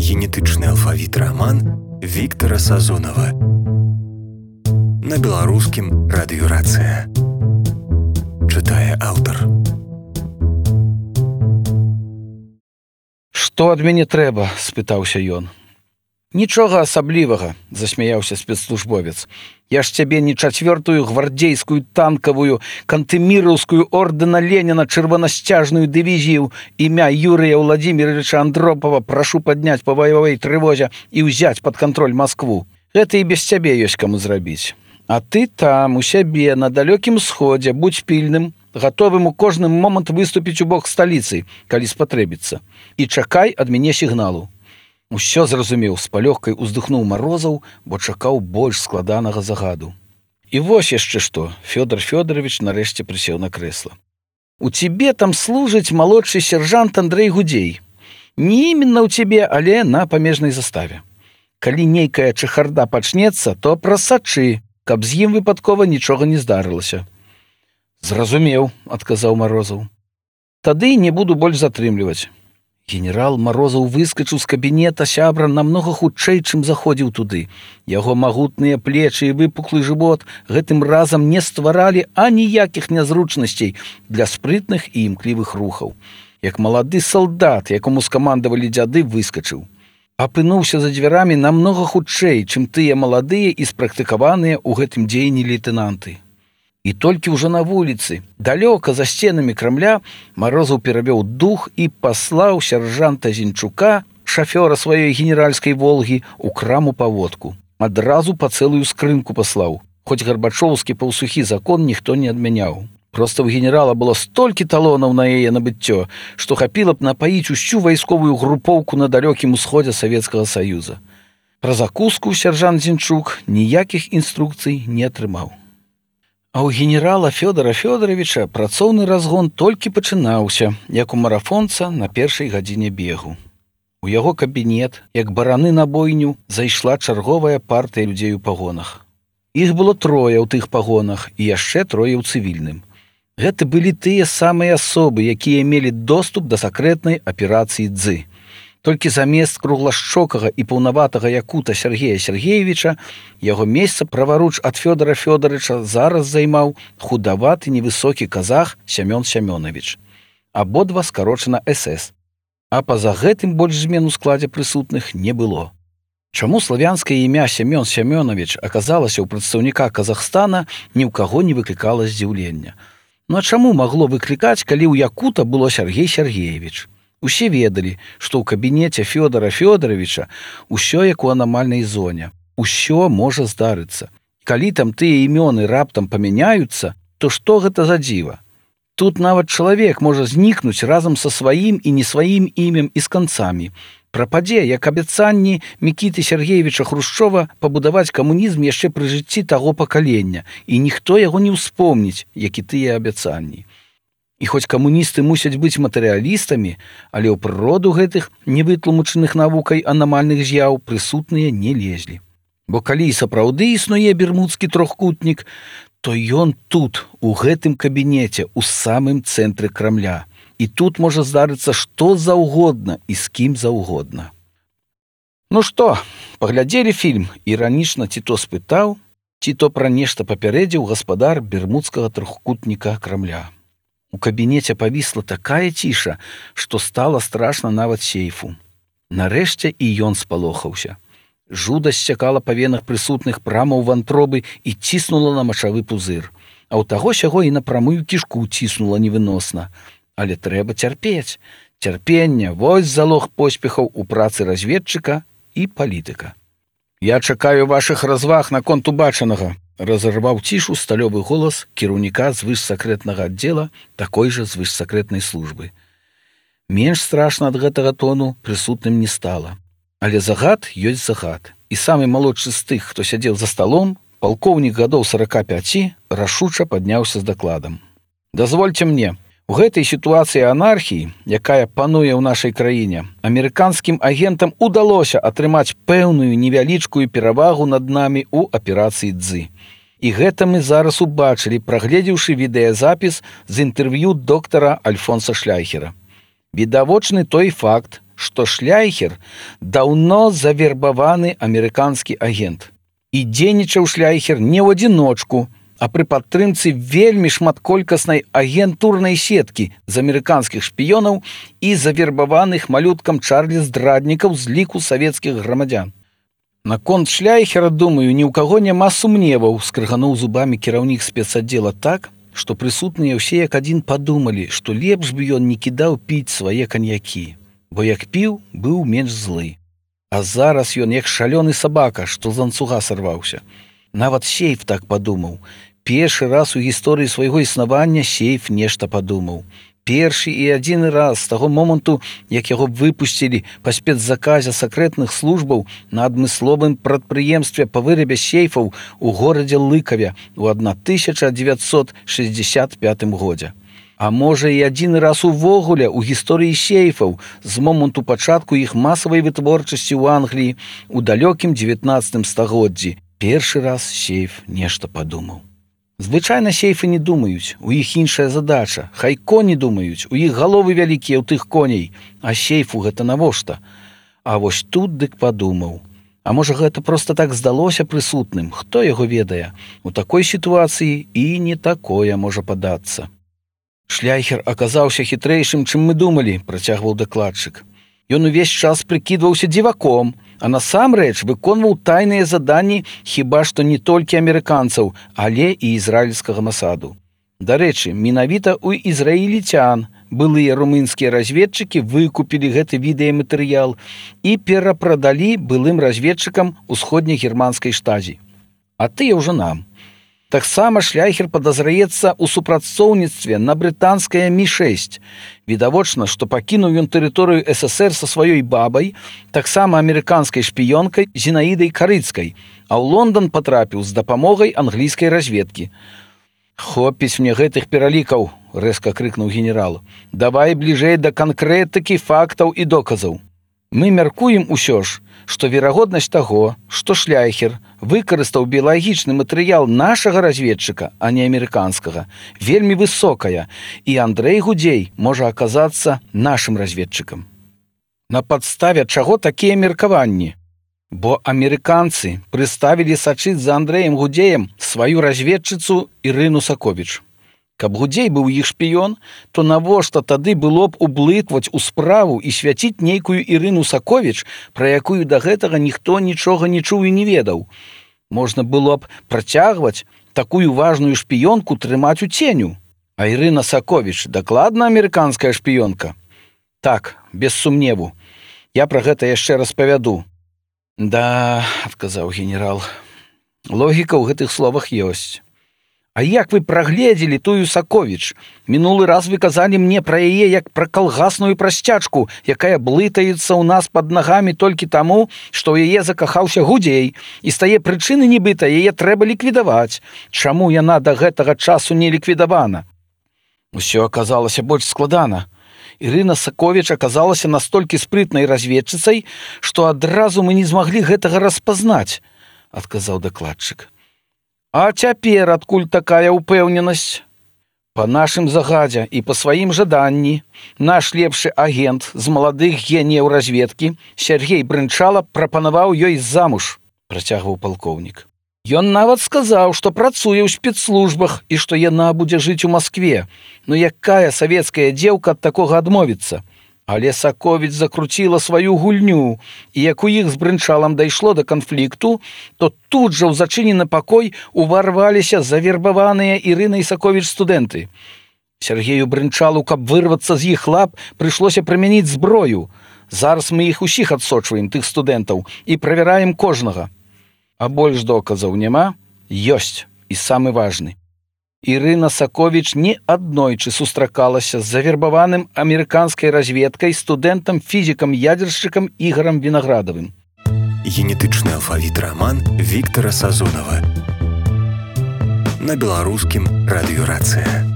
генетычны алфавіт раман Віктара Сазонава. На беларускім радыёрацыя. Чытае аўтар. «Што ад мяне трэба?» – спытаўся ён. «Нічога асаблівага», – засмяяўся спецслужбовец. «Я ж цябе не 4-ю гвардзейскую танкавую кантэміраўскую ордэна Леніна чырванасцяжную дывізію імя Юрыя Владимировича Андропова прашу падняць па баявой трывозе і ўзяць пад кантроль Маскву. Гэта і без цябе ёсць каму зрабіць. А ты там, у сябе, на далёкім сходзе, будзь пільным, гатовым у кожны момант выступіць у бок сталіцы, калі спатрэбіцца. І чакай ад мяне сігналу». Усё зразумеў, з палёгкай уздыхнуў Марозаў, бо чакаў больш складанага загаду. І вось яшчэ што, Фёдор Фёдорович нарэшце прысеў на крэсла. «У цябе там служыць малодшы сержант Андрэй Гудзей. Не іменна ў цябе, але на памежнай заставе. Калі нейкая чахарда пачнецца, то прасачы, каб з ім выпадкова нічога не здарылася». «Зразумеў», – адказаў Марозаў. «Тады не буду больш затрымліваць». Генерал Марозаў выскачыў з кабінета сябра намнога хутчэй, чым заходзіў туды. Яго магутныя плечы і выпуклы жывот гэтым разам не стваралі аніякіх нязручнасцей для спрытных і імклівых рухаў. Як малады салдат, якому скамандавалі дзяды, выскачыў. Апынуўся за дзвярамі намнога хутчэй, чым тыя маладыя і спрактыкаваныя ў гэтым дзеянні лейтэнанты. І толькі ўжо на вуліцы, далёка за сценамі Крамля, Марозаў перавёў дух і паслаў сяржанта Зінчука, шафёра сваёй генеральскай «Волгі», у краму па водку. Адразу па цэлую скрынку паслаў, хоць гарбачоўскі паўсухі закон ніхто не адмяняў. Проста ў генерала было столькі талонаў на яе набыццё, што хапіла б напаіць усю вайсковую групоўку на далёкім усходзе Савецкага Саюза. Пра закуску сяржант Зінчук ніякіх інструкцый не атрымаў. А ў генерала Фёдора Фёдоровича працоўны разгон толькі пачынаўся, як у марафонца на першай гадзіне бегу. У яго кабінет, як бараны на бойню, зайшла чарговая партыя людзей у пагонах. Іх было 3 ў тых пагонах і яшчэ 3 ў цывільным. Гэта былі тыя самыя асобы, якія мелі доступ да сакрэтнай аперацыі «Дзы». Толькі замест круглашчокага і паўнаватага якута Сергея Сергеевича яго месца праваруч ад Фёдора Фёдоровича зараз займаў худаваты невысокі казах Сямён Сямёнович. Абодва скарочана СС. А па-за гэтым больш змен у складзе прысутных не было. Чаму славянскае імя Сямён Сямёнович аказалася ў прадстаўніка Казахстана, ні ў каго не выклікала здзіўлення. Ну а чаму магло выклікаць, калі ў якута было Сергей Сергеевич? Усе ведалі, што ў кабінеце Фёдора Фёдоровича ўсё як у анамальнай зоне. Усё можа здарыцца. Калі там тыя імёны раптам памяняюцца, то што гэта за дзіва? Тут нават чалавек можа знікнуць разам са сваім і не сваім імем і з канцамі. Прападзе, як абяцанні Мікіты Сергеевича Хрушчова пабудаваць камунізм яшчэ пры жыцці таго пакалення, і ніхто яго не ўспомніць, як і тыя абяцанні. І хоць камуністы мусяць быць матэрыялістамі, але ў прыроду гэтых невытлумачаных навукай анамальных з'яў прысутныя не лезлі. Бо калі сапраўды існуе бермудскі трохкутнік, то ён тут, у гэтым кабінеце, у самым цэнтры Крамля. І тут можа здарыцца што заўгодна і з кім заўгодна. «Ну што, паглядзелі фільм?» – іранічна ці то спытаў, ці то пра нешта папярэдзіў гаспадар бермудскага трохкутніка Крамля. У кабінеце павісла такая ціша, што стала страшна нават сейфу. Нарэшце і ён спалохаўся. Жуда сцякала па венах прысутных прама ў вантробы і ціснула на мачавы пузыр. А ў таго сяго і на прамую кішку ціснула невыносна. Але трэба цярпець. Цярпенне – вось залог поспехаў у працы разведчыка і палітыка. «Я чакаю вашых разваг наконт убачанага», – разарваў цішу сталёвы голас кіраўніка звышсакрэтнага аддзела такой жа звышсакрэтнай службы. Менш страшна ад гэтага тону прысутным не стала. Але загад ёсць загад. І самы малодшы з тых, хто сядзеў за сталом, палкоўнік гадоў 45, рашуча падняўся з дакладам. «Дазвольце мне, у гэтай сітуацыі анархіі, якая пануе ў нашай краіне, амерыканскім агентам удалося атрымаць пэўную невялічкую перавагу над намі ў аперацыі «Дзы». І гэта мы зараз убачылі, прагледзеўшы відэазапіс з інтэрв'ю доктара Альфонса Шляйхера. Відавочны той факт, што Шляйхер даўно завербаваны амерыканскі агент. І дзейнічаў Шляйхер не ў адзіночку, а пры падтрымцы вельмі шматколькаснай агентурнай сеткі з амерыканскіх шпіёнаў і завербаваных малюткам Чарлі здраднікаў з ліку савецкіх грамадзян. Наконт Шляйхера, думаю, ні ў каго няма сумневаў, скрыгануў зубамі кіраўнік спецаддзела так, што прысутныя ўсе як адзін падумалі, што лепш бы ён не кідаў піць свае каньякі, бо як піў, быў менш злы. А зараз ён як шалёны сабака, што з ланцуга сарваўся. Нават Сейф так падумаў. Першы раз у гісторыі свайго існавання Сейф нешта падумаў. Першы і адзіны раз з таго моманту, як яго выпусцілі па спецзаказе сакрэтных службаў на адмысловым прадпрыемстве па вырабе сейфаў у горадзе Лыкаве ў 1965 годзе. А можа і адзіны раз увогуле ў гісторыі сейфаў з моманту пачатку іх масавай вытворчасці ў Англіі ў далёкім 19 стагоддзі. Першы раз Сейф нешта падумаў. Звычайна сейфы не думаюць, у іх іншая задача. Хай коні думаюць, у іх галовы вялікія ў тых коней, а сейфу гэта навошта? А вось тут дык падумаў. А можа гэта проста так здалося прысутным, хто яго ведае? У такой сітуацыі і не такое можа падацца. Шляйхер аказаўся хітрэйшым, чым мы думалі, працягваў дакладчык. Ён увесь час прыкідваўся дзіваком, а насамрэч выконваў тайныя заданні хіба што не толькі амерыканцаў, але і ізраільскага Масаду. Дарэчы, менавіта ў ізраільцян былыя румынскія разведчыкі выкупілі гэты відэаматэрыял і перапрадалі былым разведчыкам усходнегерманскай штазі. А тыя ўжо нам. Таксама Шляйхер падазраецца ў супрацоўніцтве на брытанскае Мі-6. Відавочна, што пакінуў ён тэрыторыю СССР са сваёй бабай, таксама амерыканскай шпіёнкай Зінаідай Карыцкай, а ў Лондан патрапіў з дапамогай англійскай разведкі. «Хопіць мне гэтых пералікаў», – рэзка крыкнуў генерал. «Давай бліжэй да канкрэтыкі фактаў і доказаў. Мы мяркуем усё ж, што верагоднасць таго, што Шляйхер выкарыстаў біялагічны матэрыял нашага разведчыка, а не амерыканскага, вельмі высокая, і Андрэй Гудзей можа аказацца нашым разведчыкам». На падставе чаго такія меркаванні? Бо амерыканцы прыставілі сачыць за Андрэем Гудзеем сваю разведчыцу Ірыну Саковіч. Каб Гудзей быў іх шпіён, то навошта тады было б ублыкваць у справу і свяціць нейкую Ірыну Саковіч, пра якую да гэтага ніхто нічога не чуў і не ведаў. Можна было б працягваць такую важную шпіёнку трымаць у ценю. А Ірына Саковіч дакладна амерыканская шпіёнка? Так, без сумневу. Я пра гэта яшчэ распавяду. Да, адказаў генерал, логіка ў гэтых словах ёсць. А як вы прагледзелі тую Саковіч? Мінулы раз вы казалі мне пра яе як пра калгасную прасцячку, якая блытаецца ў нас пад нагамі толькі таму, што ў яе закахаўся Гудзей, і з тае прычыны нібыта яе трэба ліквідаваць. Чаму яна да гэтага часу не ліквідавана? Усё аказалася больш складана. Ірына Саковіч аказалася настолькі спрытнай разведчыцай, што адразу мы не змаглі гэтага распазнаць, адказаў дакладчык. А цяпер адкуль такая ўпэўненасць? Па нашым загадзе і па сваім жаданні наш лепшы агент з маладых геніяў разведкі Сергей Брынчала прапанаваў ёй замуж, працягваў палкоўнік. Ён нават сказаў, што працуе ў спецслужбах і што яна будзе жыць у Маскве. Ну якая савецкая дзеўка ад такога адмовіцца? Але Саковіч закруціла сваю гульню, і як у іх з Брынчалам дайшло да канфлікту, то тут жа ў зачынены пакой уварваліся завербаваныя Ірынай Саковіч студэнты. Сергею Брынчалу, каб вырвацца з іх лап, прыйшлося прымяніць зброю. Зараз мы іх усіх адсочваем, тых студэнтаў, і правяраем кожнага. А больш доказаў няма? Ёсць, і самы важны. Ірына Саковіч не аднойчы сустракалася з завербаваным амерыканскай разведкай студэнтам-фізікам-ядзершчыкам Ігорам Вінаградавым. Генетычны алфавіт раман Віктара Сазонава. На беларускім радыёрацыя.